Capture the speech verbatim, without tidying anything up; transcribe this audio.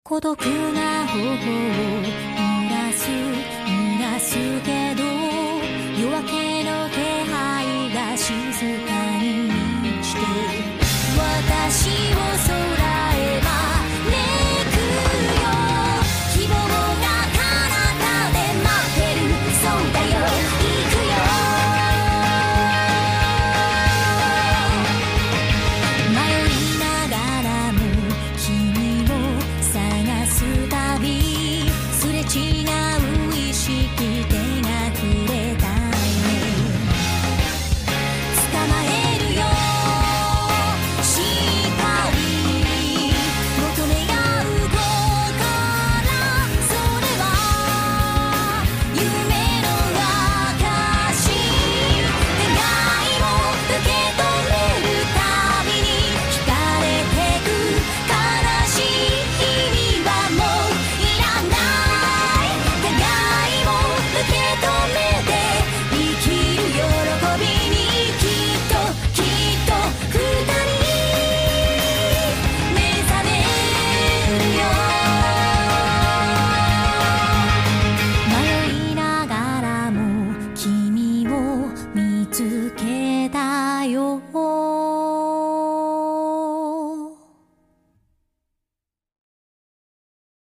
孤独な頬を濡らす濡らすけど、夜明けの気配が静かに満ちて、私を空へ招くよ。希望が彼方で待ってる、そうだよ、行くよ。迷いながらも君を探すたび、すれ違う意識、手が触れたいね。捕まえるよ、しっかり求め合う心、それは夢の証。願いを受け止めるたびに惹かれてく、悲しい日々はもういらない。願いを受け止めて生きる喜びに、きっときっと二人目覚めるよ。迷いながらも君を見つけ